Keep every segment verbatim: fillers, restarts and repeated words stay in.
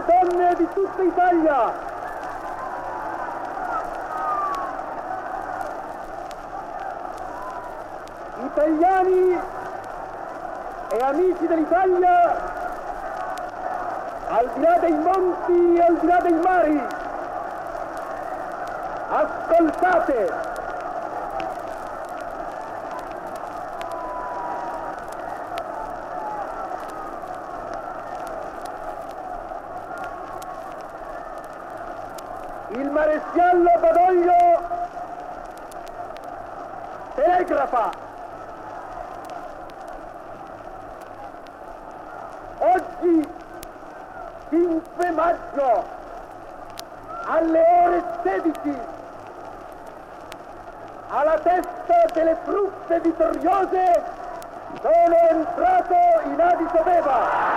donne di tutta Italia, italiani e amici dell'Italia, al di là dei monti e al di là dei mari, ascoltate! Il maresciallo Badoglio telegrafa: oggi, cinque maggio, alle ore sedici, alla testa delle truppe vittoriose, sono entrato in Addis Abeba.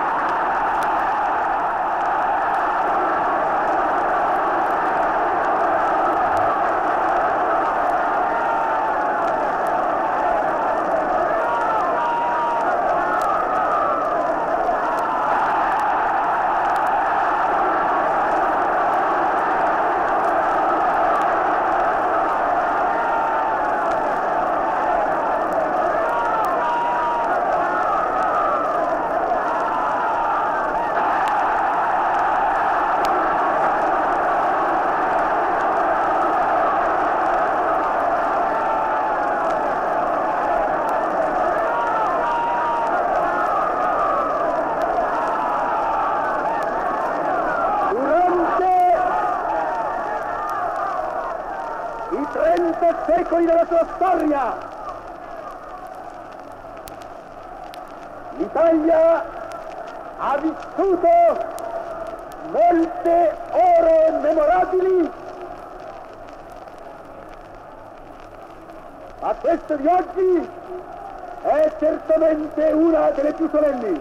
Secoli della sua storia, l'Italia ha vissuto molte ore memorabili, ma questa di oggi è certamente una delle più solenni.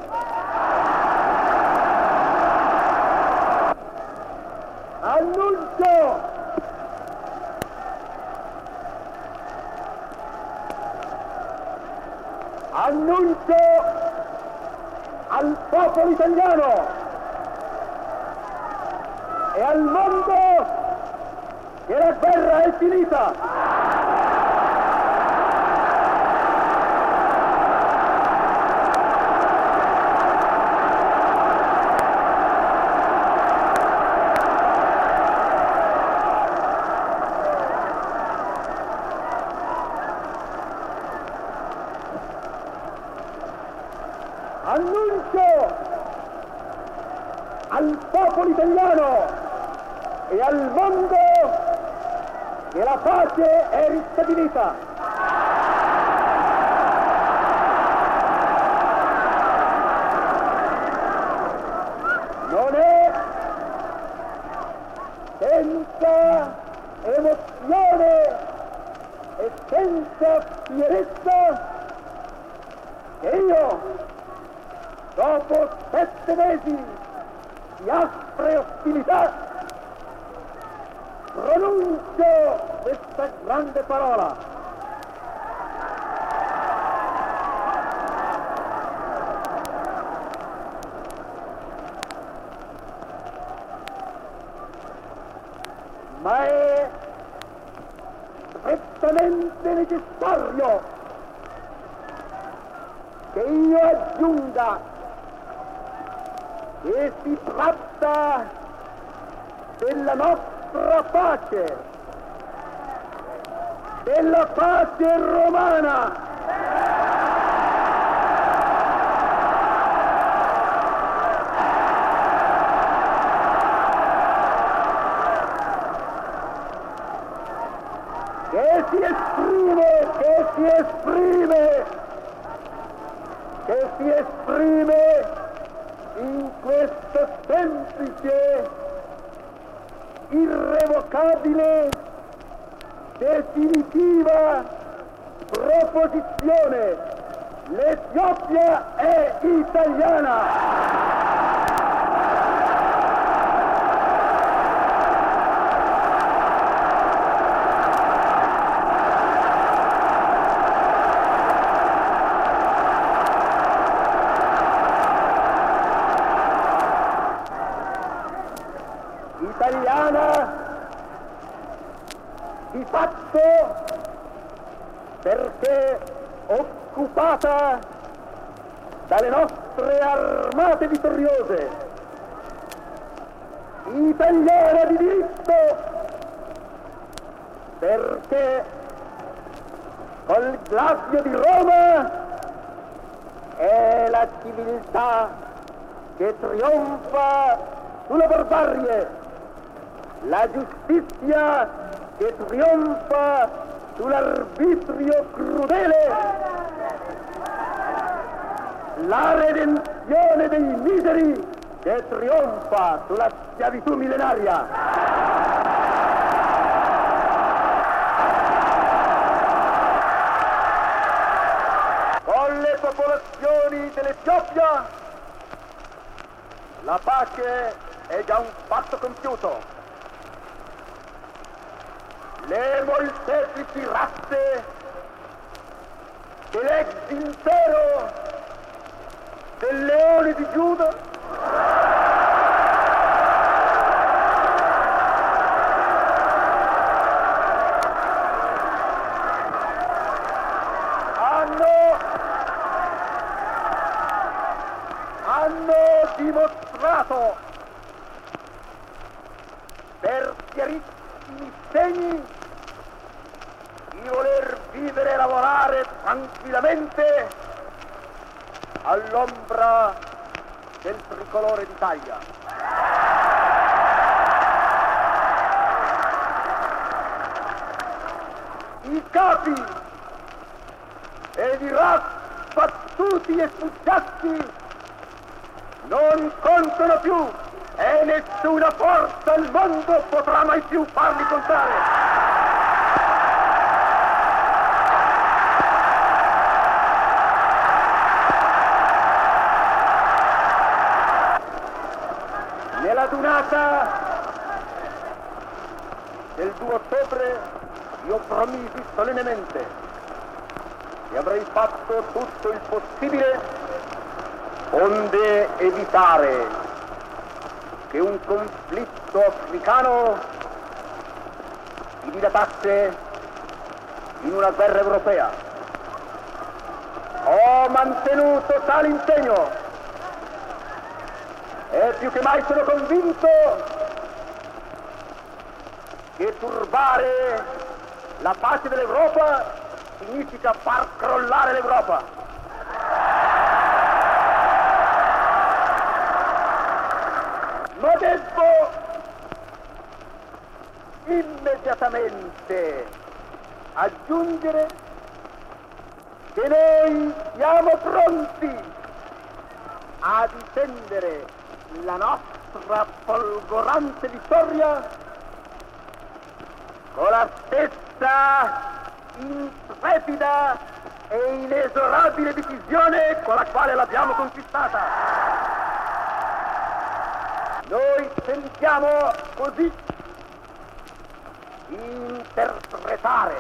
Annuncio Annuncio al popolo italiano e al mondo che la guerra è finita. Annuncio al popolo italiano e al mondo che la pace è ristabilita. Non è senza emozione e senza fierezza che io, dopo sette mesi di aspre ostilità, pronuncio questa grande parola. Ma è strettamente necessario che io aggiunga che si tratta della nostra pace, della pace romana. Che si esprime, che si esprime, che si esprime in questa semplice, irrevocabile, definitiva proposizione: l'Etiopia è italiana! fatto perché occupata dalle nostre armate vittoriose, italiane di diritto, perché col gladio di Roma è la civiltà che trionfa sulla barbarie, la giustizia che trionfa sull'arbitrio crudele, la redenzione dei miseri che trionfa sulla schiavitù millenaria. Con le popolazioni dell'Etiopia la pace è già un fatto compiuto. Le molteplici razze dell'ex impero del leone di Giuda hanno, hanno dimostrato per chiarissimi segni di voler vivere e lavorare tranquillamente all'ombra del tricolore d'Italia. I capi ed i ras battuti e sfuggiati non contano più e nessuna forza al mondo potrà mai più farli contare. Nella dunata del due ottobre io promisi solennemente che avrei fatto tutto il possibile onde evitare che un conflitto africano si dilatasse in una guerra europea. Ho mantenuto tale impegno e più che mai sono convinto che turbare la pace dell'Europa significa far crollare l'Europa. Ma devo immediatamente aggiungere che noi siamo pronti a difendere la nostra folgorante vittoria con la stessa intrepida e inesorabile decisione con la quale l'abbiamo conquistata. Noi sentiamo così di interpretare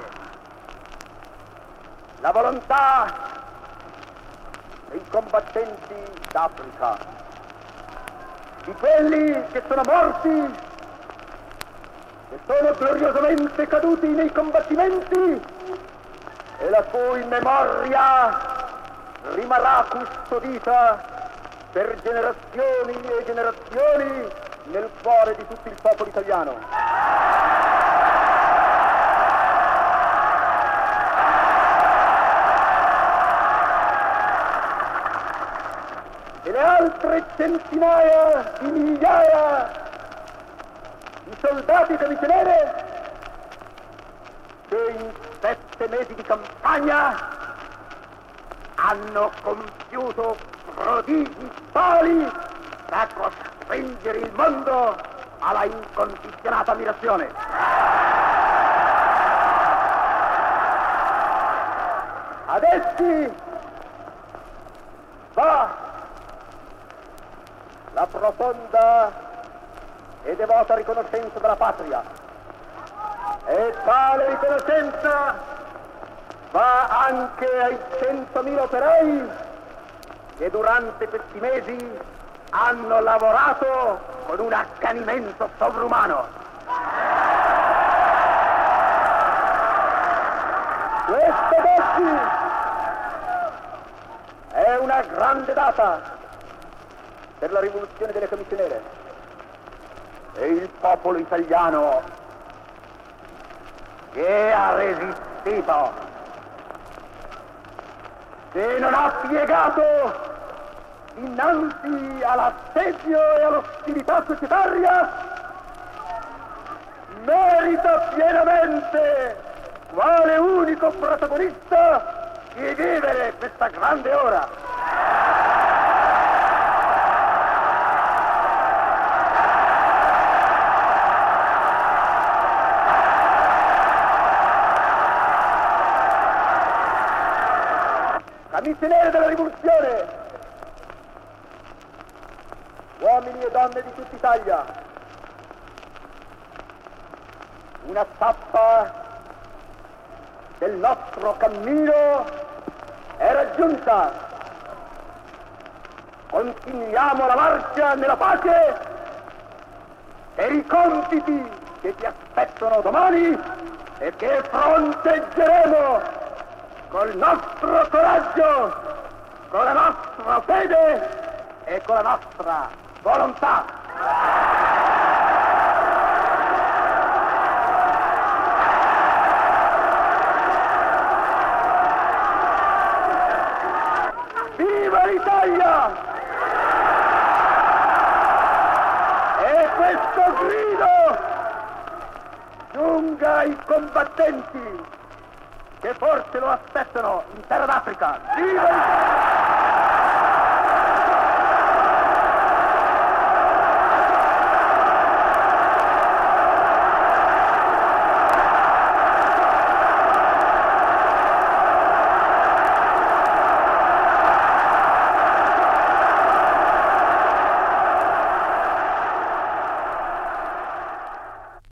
la volontà dei combattenti d'Africa, di quelli che sono morti, che sono gloriosamente caduti nei combattimenti e la cui memoria rimarrà custodita per generazioni e generazioni nel cuore di tutto il popolo italiano. E le altre centinaia di migliaia di soldati da ritenere che in sette mesi di campagna hanno compiuto prodigi tali da costringere il mondo alla incondizionata ammirazione. Ad essi va la profonda e devota riconoscenza della patria, e tale riconoscenza va anche ai centomila operai che durante questi mesi hanno lavorato con un accanimento sovrumano. Questa d'oggi è una grande data per la rivoluzione delle camicie nere e il popolo italiano che ha resistito, che non ha piegato innanzi all'assedio e all'ostilità societaria, merita pienamente, quale unico protagonista, di vivere questa grande ora. Camicie nere della rivoluzione, uomini e donne di tutta Italia, una tappa del nostro cammino è raggiunta. Continuiamo la marcia nella pace per i compiti che ci aspettano domani e che fronteggeremo col nostro coraggio, con la nostra fede e con la nostra volontà. Viva l'Italia! E questo grido giunga ai combattenti che forse lo aspettano in terra d'Africa. Viva l'Italia!